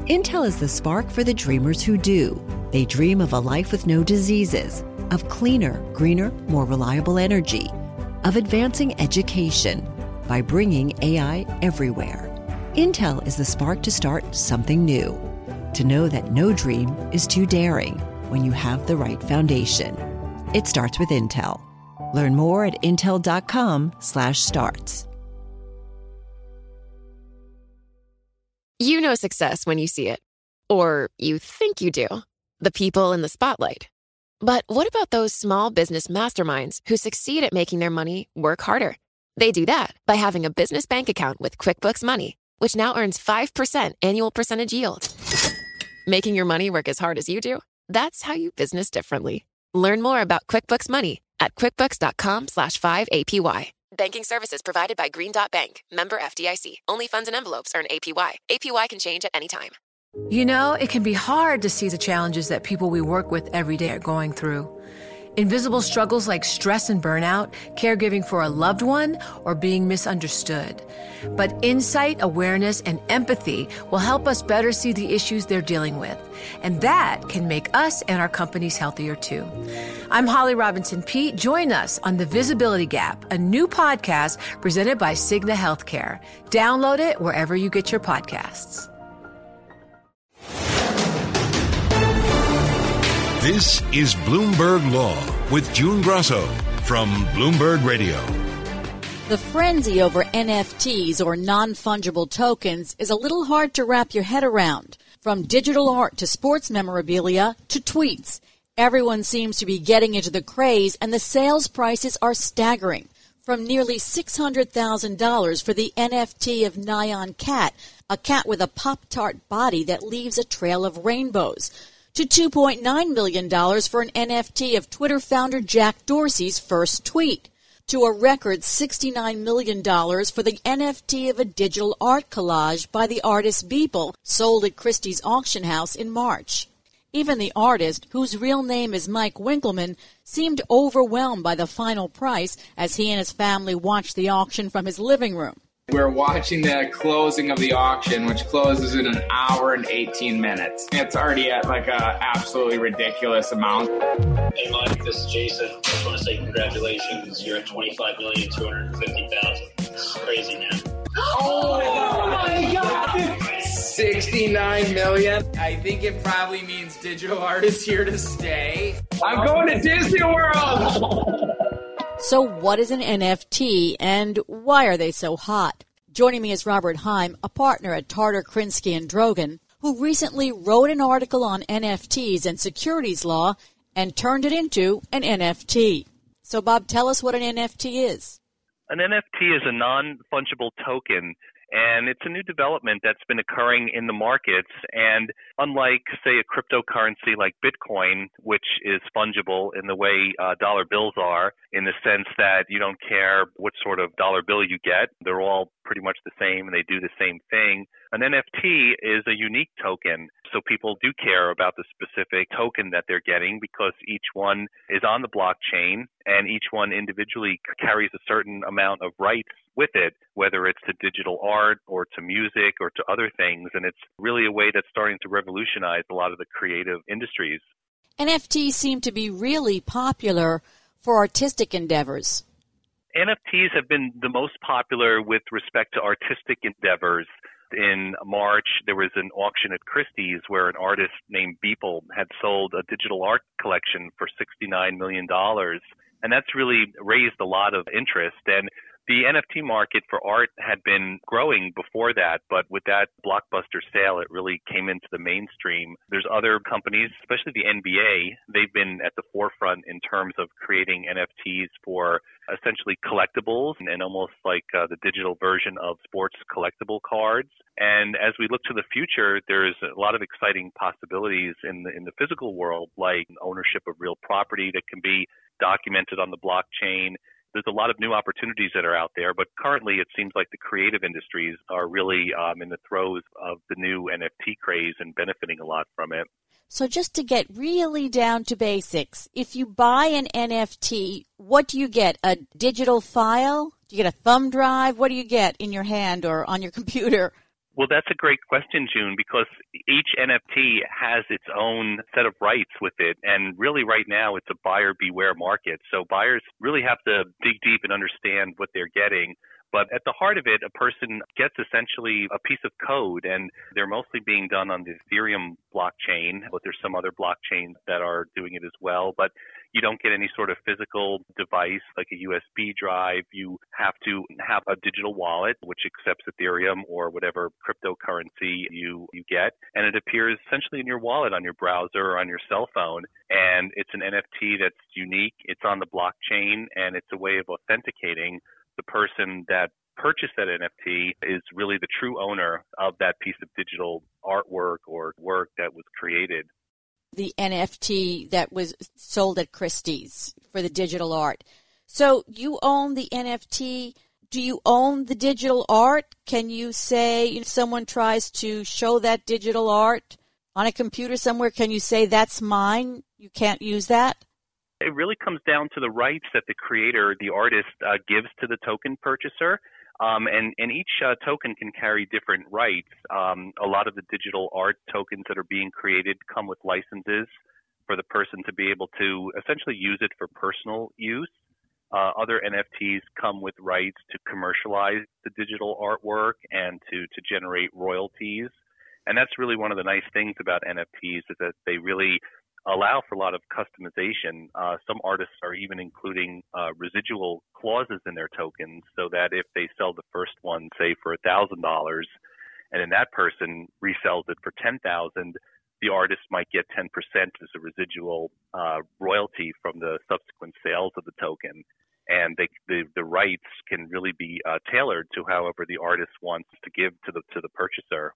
Intel is the spark for the dreamers who do. They dream of a life with no diseases, of cleaner, greener, more reliable energy, of advancing education by bringing AI everywhere. Intel is the spark to start something new, to know that no dream is too daring when you have the right foundation. It starts with Intel. Learn more at intel.com/starts. You know success when you see it. Or you think you do. The people in the spotlight. But what about those small business masterminds who succeed at making their money work harder? They do that by having a business bank account with QuickBooks Money, which now earns 5% annual percentage yield. Making your money work as hard as you do? That's how you business differently. Learn more about QuickBooks Money at quickbooks.com/5APY. Banking services provided by Green Dot Bank. Member FDIC. Only funds and envelopes earn APY. APY can change at any time. You know, it can be hard to see the challenges that people we work with every day are going through. Invisible struggles like stress and burnout, caregiving for a loved one, or being misunderstood. But insight, awareness, and empathy will help us better see the issues they're dealing with. And that can make us and our companies healthier too. I'm Holly Robinson Peete. Join us on The Visibility Gap, a new podcast presented by Cigna Healthcare. Download it wherever you get your podcasts. This is Bloomberg Law with June Grasso from Bloomberg Radio. The frenzy over NFTs, or non-fungible tokens, is a little hard to wrap your head around. From digital art to sports memorabilia to tweets, everyone seems to be getting into the craze, and the sales prices are staggering. From nearly $600,000 for the NFT of Nyan Cat, a cat with a Pop-Tart body that leaves a trail of rainbows, to $2.9 million for an NFT of Twitter founder Jack Dorsey's first tweet, to a record $69 million for the NFT of a digital art collage by the artist Beeple, sold at Christie's auction house in March. Even the artist, whose real name is Mike Winkleman, seemed overwhelmed by the final price as he and his family watched the auction from his living room. We're watching the closing of the auction, which closes in an hour and 18 minutes. It's already at like a absolutely ridiculous amount. Hey Mike, this is Jason. I just want to say congratulations. You're at $25,250,000. This is crazy, man. Oh my God! 69 million. I think it probably means digital art is here to stay. I'm going to Disney World! So what is an NFT, and why are they so hot? Joining me is Robert Heim, a partner at Tarter, Krinsky & Drogan, who recently wrote an article on NFTs and securities law and turned it into an NFT. So, Bob, tell us what an NFT is. An NFT is a non-fungible token, and it's a new development that's been occurring in the markets. And unlike, say, a cryptocurrency like Bitcoin, which is fungible in the way dollar bills are, in the sense that you don't care what sort of dollar bill you get, they're all pretty much the same and they do the same thing. An NFT is a unique token, so people do care about the specific token that they're getting because each one is on the blockchain and each one individually carries a certain amount of rights with it, whether it's to digital art or to music or to other things. And it's really a way that's starting to revolutionize a lot of the creative industries. NFTs seem to be really popular for artistic endeavors. NFTs have been the most popular with respect to artistic endeavors. In March, there was an auction at Christie's where an artist named Beeple had sold a digital art collection for $69 million. And that's really raised a lot of interest. And the NFT market for art had been growing before that, but with that blockbuster sale, it really came into the mainstream. There's other companies, especially the NBA, they've been at the forefront in terms of creating NFTs for essentially collectibles and almost like the digital version of sports collectible cards. And as we look to the future, there's a lot of exciting possibilities in the physical world, like ownership of real property that can be documented on the blockchain. There's a lot of new opportunities that are out there, but currently it seems like the creative industries are really in the throes of the new NFT craze and benefiting a lot from it. So just to get really down to basics, if you buy an NFT, what do you get? A digital file? Do you get a thumb drive? What do you get in your hand or on your computer? Well, that's a great question, June, because each NFT has its own set of rights with it. And really right now it's a buyer beware market. So buyers really have to dig deep and understand what they're getting. But at the heart of it, a person gets essentially a piece of code, and they're mostly being done on the Ethereum blockchain, but there's some other blockchains that are doing it as well. But you don't get any sort of physical device like a USB drive. You have to have a digital wallet, which accepts Ethereum or whatever cryptocurrency you get. And it appears essentially in your wallet on your browser or on your cell phone. And it's an NFT that's unique. It's on the blockchain, and it's a way of authenticating the person that purchased that NFT is really the true owner of that piece of digital artwork or work that was created. The NFT that was sold at Christie's for the digital art. So you own the NFT. Do you own the digital art? Can you say if someone tries to show that digital art on a computer somewhere, can you say that's mine? You can't use that? It really comes down to the rights that the creator, the artist, gives to the token purchaser. And each token can carry different rights. A lot of the digital art tokens that are being created come with licenses for the person to be able to essentially use it for personal use. Other NFTs come with rights to commercialize the digital artwork and to generate royalties. And that's really one of the nice things about NFTs is that they really allow for a lot of customization. Some artists are even including residual clauses in their tokens so that if they sell the first one, say for $1,000, and then that person resells it for $10,000, the artist might get 10% as a residual royalty from the subsequent sales of the token. And the rights can really be tailored to however the artist wants to give to the purchaser.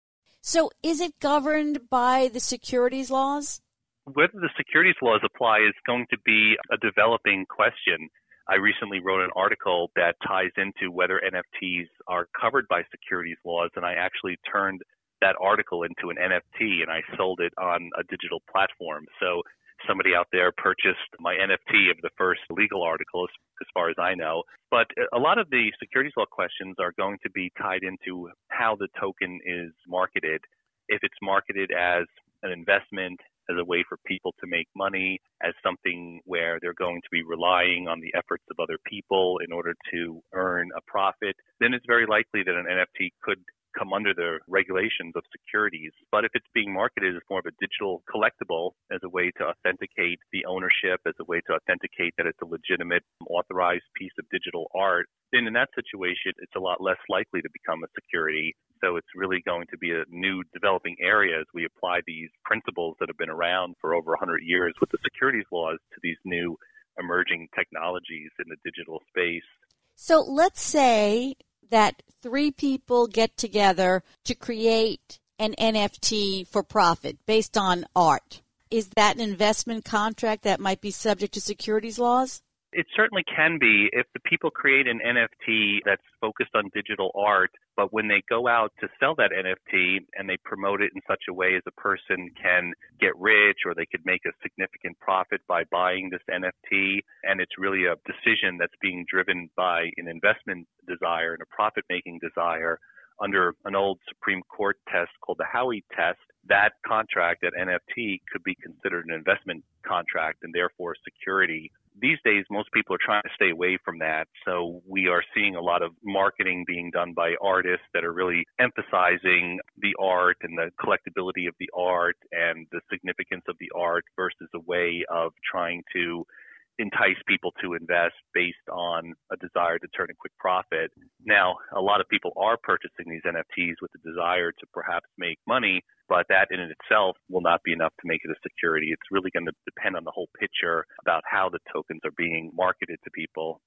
So is it governed by the securities laws? Whether the securities laws apply is going to be a developing question. I recently wrote an article that ties into whether NFTs are covered by securities laws, and I actually turned that article into an NFT, and I sold it on a digital platform. So somebody out there purchased my NFT of the first legal article, as far as I know. But a lot of the securities law questions are going to be tied into how the token is marketed. If it's marketed as an investment, as a way for people to make money, as something where they're going to be relying on the efforts of other people in order to earn a profit, then it's very likely that an NFT could come under the regulations of securities. But if it's being marketed as more of a digital collectible, as a way to authenticate the ownership, as a way to authenticate that it's a legitimate, authorized piece of digital art, then in that situation, it's a lot less likely to become a security. So it's really going to be a new developing area as we apply these principles that have been around for over 100 years with the securities laws to these new emerging technologies in the digital space. So let's say that 3 people get together to create an NFT for profit based on art. Is that an investment contract that might be subject to securities laws? It certainly can be if the people create an NFT that's focused on digital art, but when they go out to sell that NFT and they promote it in such a way as a person can get rich or they could make a significant profit by buying this NFT, and it's really a decision that's being driven by an investment desire and a profit-making desire under an old Supreme Court test called the Howey test, that contract, that NFT, could be considered an investment contract and therefore security. These days, most people are trying to stay away from that. So we are seeing a lot of marketing being done by artists that are really emphasizing the art and the collectability of the art and the significance of the art versus a way of trying to entice people to invest based on a desire to turn a quick profit. Now, a lot of people are purchasing these NFTs with the desire to perhaps make money, but that in itself will not be enough to make it a security. It's really going to depend on the whole picture about how the tokens are being marketed to people.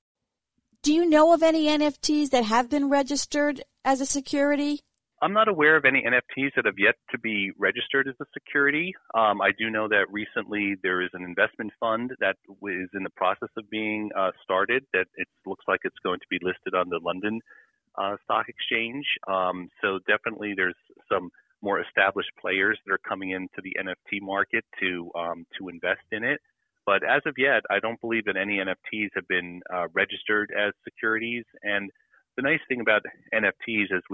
Do you know of any NFTs that have been registered as a security? I'm not aware of any NFTs that have yet to be registered as a security. I do know that recently there is an investment fund that is in the process of being started, that it looks like it's going to be listed on the London Stock Exchange. So definitely there's some more established players that are coming into the NFT market to invest in it. But as of yet, I don't believe that any NFTs have been registered as securities. And the nice thing about NFTs as we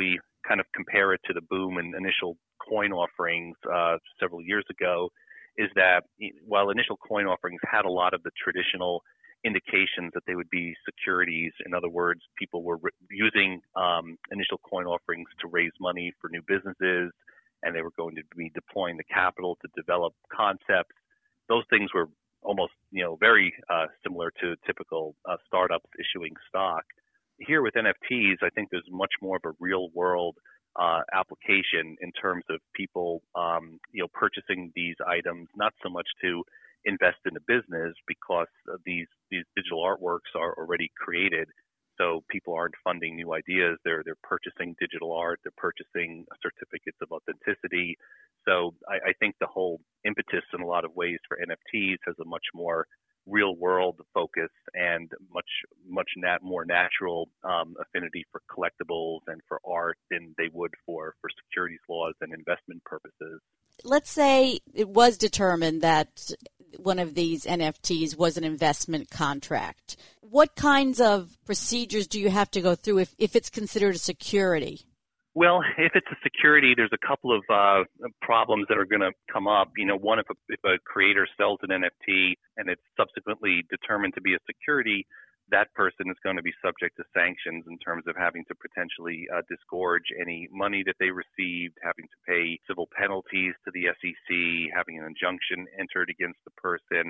kind of compare it to the boom in initial coin offerings several years ago is that while initial coin offerings had a lot of the traditional indications that they would be securities, in other words, people were using initial coin offerings to raise money for new businesses, and they were going to be deploying the capital to develop concepts. Those things were almost, very similar to typical startups issuing stock. Here with NFTs, I think there's much more of a real world application in terms of people, purchasing these items, not so much to invest in the business because these digital artworks are already created. So people aren't funding new ideas. They're purchasing digital art. They're purchasing certificates of authenticity. So I think the whole impetus in a lot of ways for NFTs has a much more real world focus and much more natural affinity for collectibles and for art than they would for securities laws and investment purposes. Let's say it was determined that one of these NFTs was an investment contract. What kinds of procedures do you have to go through if it's considered a security? Well, if it's a security, there's a couple of problems that are going to come up. One, if a creator sells an NFT and it's subsequently determined to be a security, that person is going to be subject to sanctions in terms of having to potentially disgorge any money that they received, having to pay civil penalties to the SEC, having an injunction entered against the person,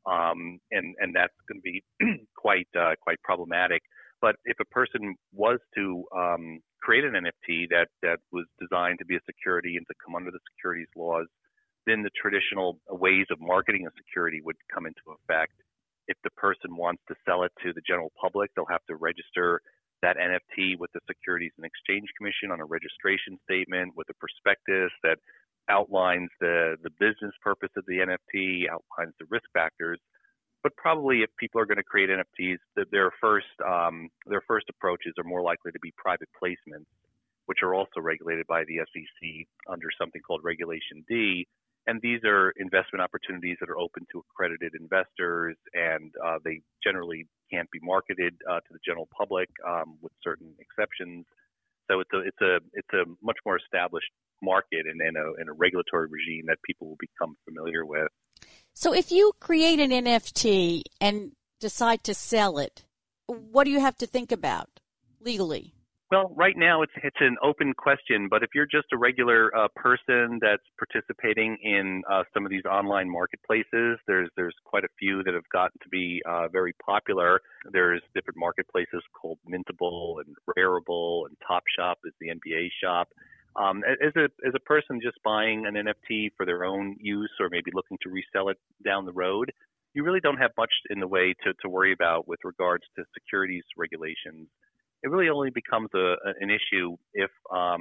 and that's going to be quite problematic. But if a person was to create an NFT that was designed to be a security and to come under the securities laws, then the traditional ways of marketing a security would come into effect. If the person wants to sell it to the general public, they'll have to register that NFT with the Securities and Exchange Commission on a registration statement with a prospectus that outlines the business purpose of the NFT, outlines the risk factors. But probably if people are going to create NFTs, their first approaches are more likely to be private placements, which are also regulated by the SEC under something called Regulation D. And these are investment opportunities that are open to accredited investors, and they generally can't be marketed to the general public with certain exceptions. So it's a much more established market and a regulatory regime that people will become familiar with. So if you create an NFT and decide to sell it, what do you have to think about legally? Well, right now it's an open question, but if you're just a regular person that's participating in some of these online marketplaces, there's quite a few that have gotten to be very popular. There's different marketplaces called Mintable and Rareable, and Top Shop is the NBA shop. As a person just buying an NFT for their own use or maybe looking to resell it down the road, you really don't have much in the way to worry about with regards to securities regulations. It really only becomes an issue if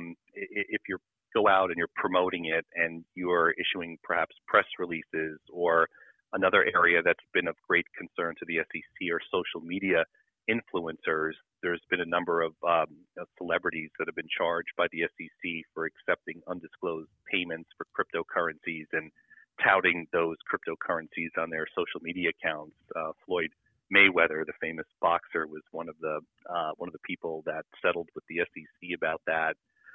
you go out and you're promoting it and you're issuing perhaps press releases, or another area that's been of great concern to the SEC are social media influencers. There's been a number of celebrities that have been charged by the SEC for accepting undisclosed payments for cryptocurrencies and touting those cryptocurrencies on their social media accounts. Floyd Mayweather, the famous boxer, was one of the people that settled with the SEC about that.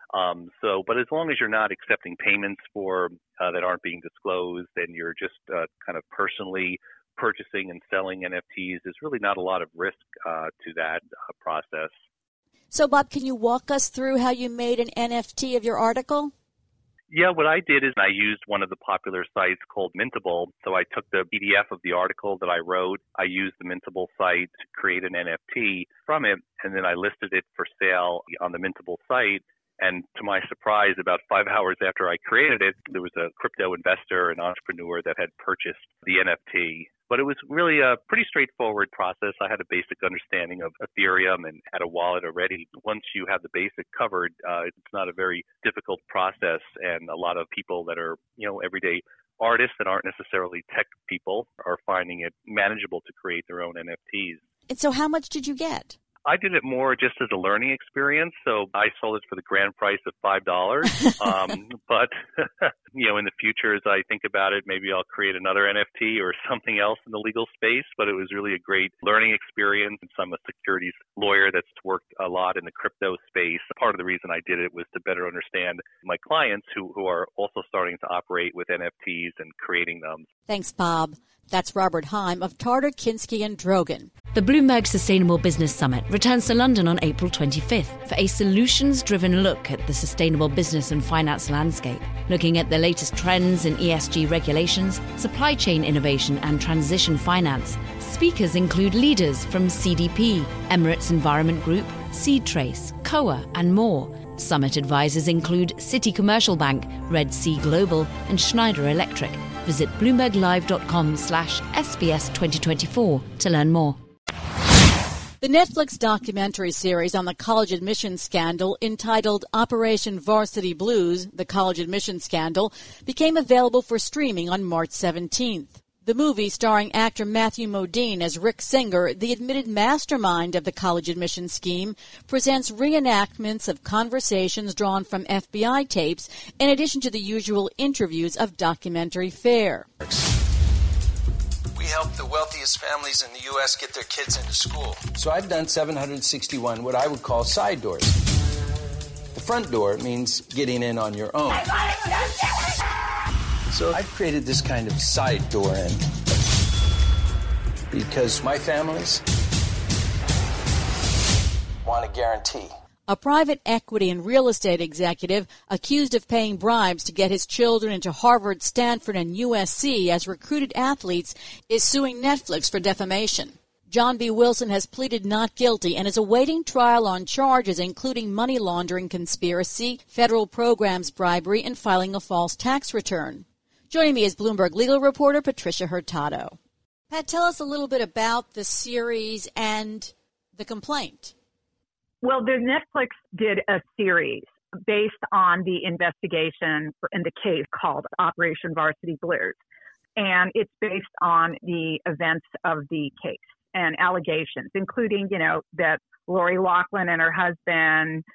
But as long as you're not accepting payments for that aren't being disclosed, and you're just kind of personally purchasing and selling NFTs, there's really not a lot of risk to that process. So, Bob, can you walk us through how you made an NFT of your article? Yeah, what I did is I used one of the popular sites called Mintable. So I took the PDF of the article that I wrote. I used the Mintable site to create an NFT from it, and then I listed it for sale on the Mintable site. And to my surprise, about 5 hours after I created it, there was a crypto investor, an entrepreneur that had purchased the NFT. But it was really a pretty straightforward process. I had a basic understanding of Ethereum and had a wallet already. Once you have the basic covered, it's not a very difficult process. And a lot of people that are, everyday artists that aren't necessarily tech people are finding it manageable to create their own NFTs. And so how much did you get? I did it more just as a learning experience, so I sold it for the grand price of $5. But in the future, as I think about it, maybe I'll create another NFT or something else in the legal space. But it was really a great learning experience. And I'm a securities lawyer that's worked a lot in the crypto space. Part of the reason I did it was to better understand my clients who are also starting to operate with NFTs and creating them. Thanks, Bob. That's Robert Heim of Tarter, Kinsky & Drogan. The Bloomberg Sustainable Business Summit returns to London on April 25th for a solutions-driven look at the sustainable business and finance landscape, looking at the latest trends in ESG regulations, supply chain innovation and transition finance. Speakers include leaders from CDP, Emirates Environment Group, SeedTrace, COA and more. Summit advisors include Citi Commercial Bank, Red Sea Global and Schneider Electric. Visit BloombergLive.com/SBS 2024 to learn more. The Netflix documentary series on the college admissions scandal entitled Operation Varsity Blues, The College Admissions Scandal, became available for streaming on March 17th. The movie, starring actor Matthew Modine as Rick Singer, the admitted mastermind of the college admissions scheme, presents reenactments of conversations drawn from FBI tapes, in addition to the usual interviews of documentary fare. We help the wealthiest families in the U.S. get their kids into school. So I've done 761 what I would call side doors. The front door means getting in on your own. So I've created this kind of side door in because my families want a guarantee. A private equity and real estate executive accused of paying bribes to get his children into Harvard, Stanford, and USC as recruited athletes is suing Netflix for defamation. John B. Wilson has pleaded not guilty and is awaiting trial on charges including money laundering conspiracy, federal programs bribery, and filing a false tax return. Joining me is Bloomberg legal reporter Patricia Hurtado. Pat, tell us a little bit about the series and the complaint. Well, the Netflix did a series based on the investigation in the case called Operation Varsity Blues. And it's based on the events of the case and allegations, including, that Lori Loughlin and her husband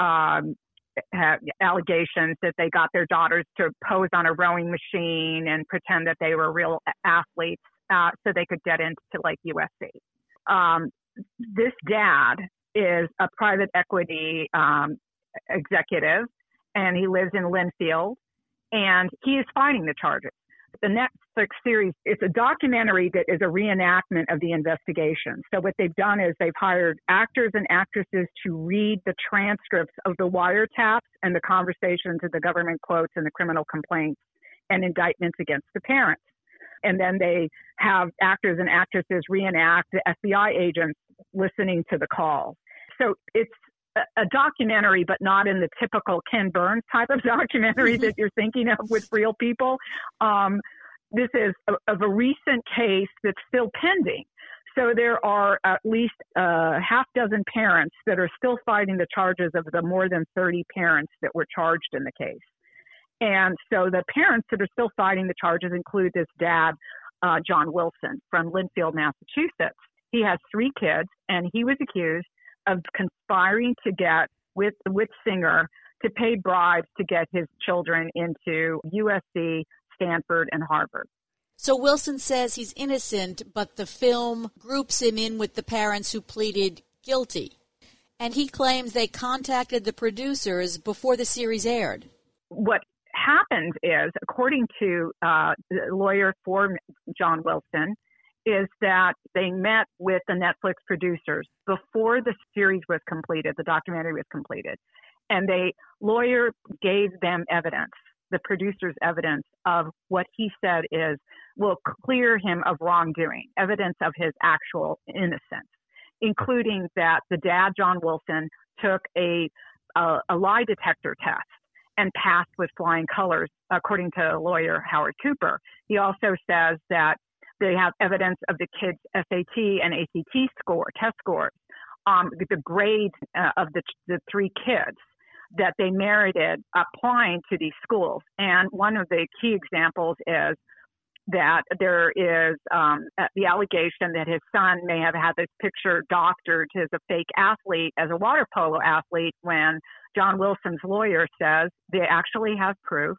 have allegations that they got their daughters to pose on a rowing machine and pretend that they were real athletes so they could get into USC. This dad is a private equity executive, and he lives in Linfield, and he is fighting the charges. The Netflix series, it's a documentary that is a reenactment of the investigation. So what they've done is they've hired actors and actresses to read the transcripts of the wiretaps and the conversations of the government quotes and the criminal complaints and indictments against the parents. And then they have actors and actresses reenact the FBI agents listening to the calls. So it's a documentary, but not in the typical Ken Burns type of documentary that you're thinking of with real people. This is of a recent case that's still pending. So there are at least half dozen parents that are still fighting the charges of the more than 30 parents that were charged in the case. And so the parents that are still fighting the charges include this dad, John Wilson, from Linfield, Massachusetts. He has 3 kids, and he was accused of conspiring to get with Singer to pay bribes to get his children into USC, Stanford, and Harvard. So Wilson says he's innocent, but the film groups him in with the parents who pleaded guilty. And he claims they contacted the producers before the series aired. What happened is, according to the lawyer for John Wilson, is that they met with the Netflix producers before the series was completed, the documentary was completed. And the lawyer gave them evidence, the producers' evidence of what he said will clear him of wrongdoing, evidence of his actual innocence, including that the dad, John Wilson, took a lie detector test and passed with flying colors, according to lawyer Howard Cooper. He also says that they have evidence of the kids' SAT and ACT test scores, the grades of the 3 kids that they merited applying to these schools. And one of the key examples is that there is the allegation that his son may have had this picture doctored as a fake athlete, as a water polo athlete, when John Wilson's lawyer says they actually have proof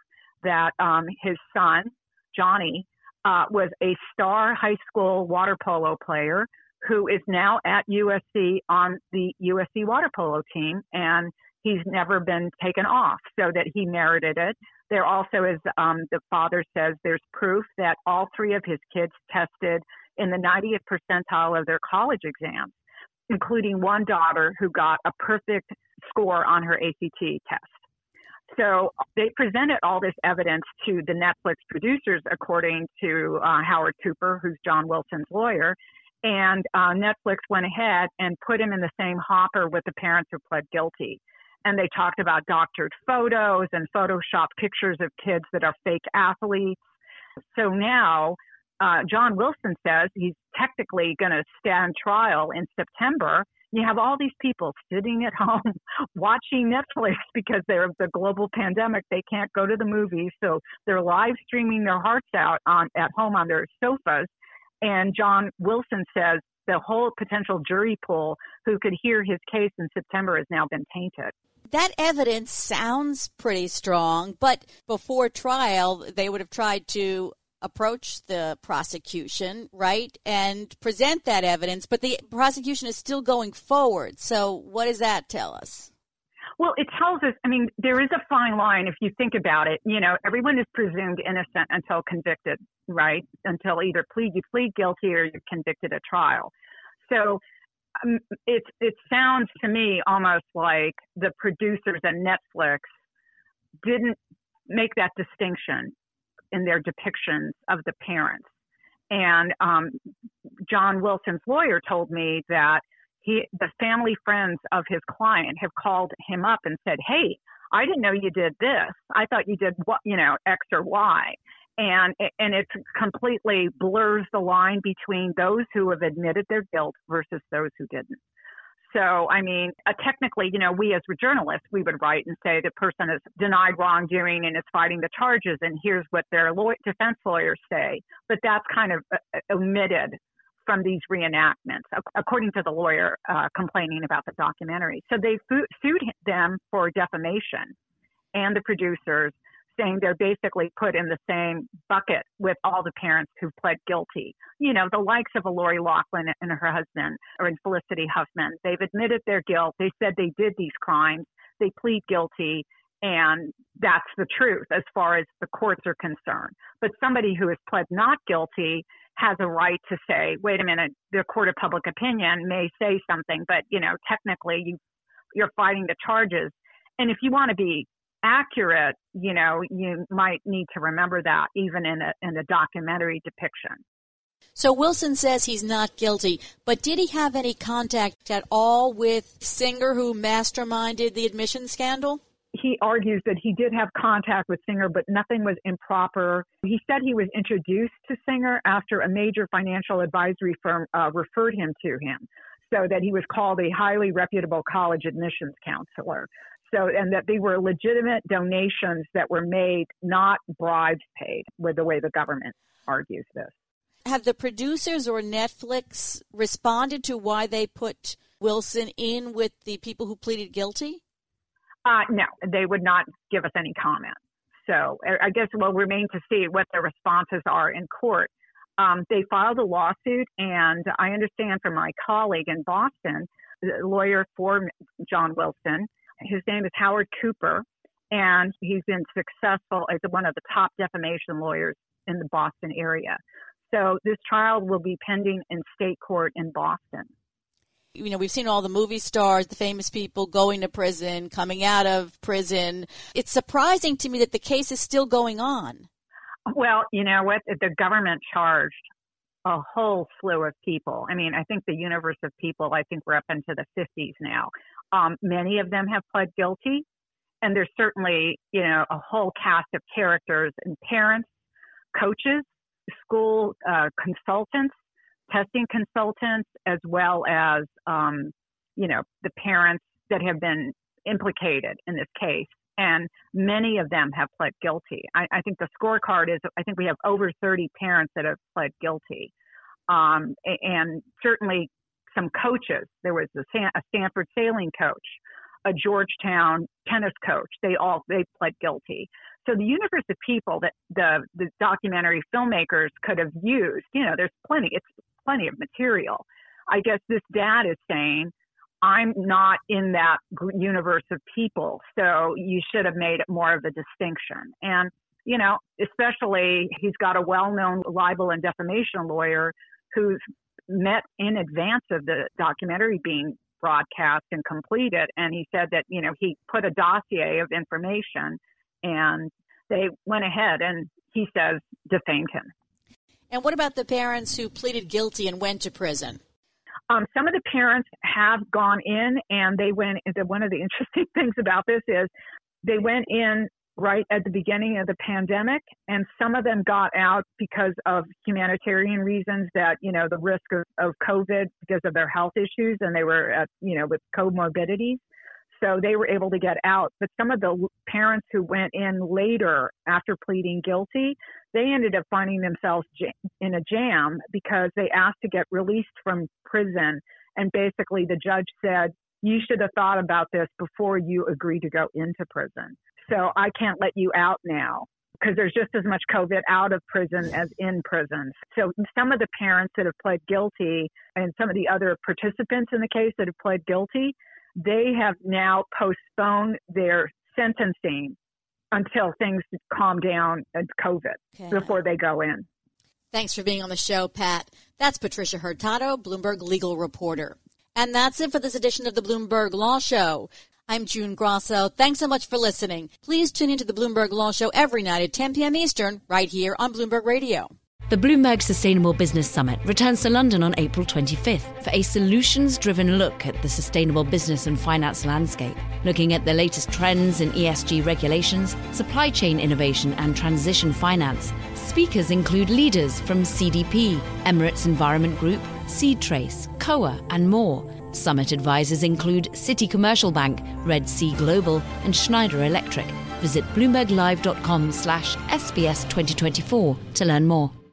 that his son, Johnny, was a star high school water polo player who is now at USC on the USC water polo team, and he's never been taken off, so that he merited it. There also is, the father says, there's proof that all three of his kids tested in the 90th percentile of their college exams, including one daughter who got a perfect score on her ACT test. So they presented all this evidence to the Netflix producers, according to Howard Cooper, who's John Wilson's lawyer, and Netflix went ahead and put him in the same hopper with the parents who pled guilty. And they talked about doctored photos and Photoshop pictures of kids that are fake athletes. So now John Wilson says he's technically going to stand trial in September. You have all these people sitting at home watching Netflix because they're the global pandemic. They can't go to the movies, so they're live streaming their hearts out at home on their sofas. And John Wilson says the whole potential jury pool who could hear his case in September has now been tainted. That evidence sounds pretty strong, but before trial, they would have tried to approach the prosecution, right, and present that evidence, but the prosecution is still going forward. So what does that tell us? Well, it tells us, I mean, there is a fine line if you think about it. You know, everyone is presumed innocent until convicted, right? Until either you plead guilty or you're convicted at trial. So it sounds to me almost like the producers at Netflix didn't make that distinction in their depictions of the parents. And John Wilson's lawyer told me that the family friends of his client have called him up and said, hey, I didn't know you did this. I thought you did what, X or Y. And it completely blurs the line between those who have admitted their guilt versus those who didn't. So, I mean, technically, we as journalists, we would write and say the person has denied wrongdoing and is fighting the charges, and here's what their defense lawyers say. But that's kind of omitted from these reenactments, according to the lawyer complaining about the documentary. So they sued them for defamation, and the producers, saying they're basically put in the same bucket with all the parents who pled guilty. The likes of a Lori Loughlin and her husband, or in Felicity Huffman. They've admitted their guilt. They said they did these crimes. They plead guilty, and that's the truth as far as the courts are concerned. But somebody who has pled not guilty has a right to say, wait a minute, the court of public opinion may say something, but, technically you're fighting the charges. And if you want to be accurate, you might need to remember that even in a documentary depiction. So Wilson says he's not guilty, but did he have any contact at all with Singer, who masterminded the admission scandal? He argues that he did have contact with Singer, but nothing was improper. He said he was introduced to Singer after a major financial advisory firm referred him to him, so that he was called a highly reputable college admissions counselor. So, and that they were legitimate donations that were made, not bribes paid, with the way the government argues this. Have the producers or Netflix responded to why they put Wilson in with the people who pleaded guilty? No, they would not give us any comment. So I guess we'll remain to see what their responses are in court. They filed a lawsuit, and I understand from my colleague in Boston, the lawyer for John Wilson, his name is Howard Cooper, and he's been successful as one of the top defamation lawyers in the Boston area. So this trial will be pending in state court in Boston. We've seen all the movie stars, the famous people going to prison, coming out of prison. It's surprising to me that the case is still going on. Well, you know what? The government charged a whole slew of people. I mean, I think the universe of people, we're up into the 50s now. Many of them have pled guilty, and there's certainly, a whole cast of characters and parents, coaches, school consultants, testing consultants, as well as, the parents that have been implicated in this case. And many of them have pled guilty. I think the scorecard is, we have over 30 parents that have pled guilty. And certainly some coaches. There was a Stanford sailing coach, a Georgetown tennis coach. They pled guilty. So the universe of people that the documentary filmmakers could have used, there's plenty of material. I guess this dad is saying, I'm not in that universe of people, so you should have made it more of a distinction. And, especially he's got a well-known libel and defamation lawyer who's met in advance of the documentary being broadcast and completed. And he said that, he put a dossier of information and they went ahead and he says defamed him. And what about the parents who pleaded guilty and went to prison? Some of the parents have gone in and they went into, one of the interesting things about this is they went in right at the beginning of the pandemic, and some of them got out because of humanitarian reasons, that, the risk of COVID because of their health issues, and they were at, with comorbidities. So they were able to get out. But some of the parents who went in later after pleading guilty, they ended up finding themselves in a jam because they asked to get released from prison. And basically the judge said, you should have thought about this before you agreed to go into prison. So I can't let you out now because there's just as much COVID out of prison as in prison. So some of the parents that have pled guilty and some of the other participants in the case that have pled guilty, they have now postponed their sentencing until things calm down and COVID before they go in. Thanks for being on the show, Pat. That's Patricia Hurtado, Bloomberg legal reporter. And that's it for this edition of the Bloomberg Law Show. I'm June Grosso. Thanks so much for listening. Please tune into the Bloomberg Law Show every night at 10 p.m. Eastern, right here on Bloomberg Radio. The Bloomberg Sustainable Business Summit returns to London on April 25th for a solutions-driven look at the sustainable business and finance landscape, looking at the latest trends in ESG regulations, supply chain innovation and transition finance. Speakers include leaders from CDP, Emirates Environment Group, SeedTrace, COA and more. Summit advisors include Citi Commercial Bank, Red Sea Global and Schneider Electric. Visit bloomberglive.com/SBS2024 to learn more.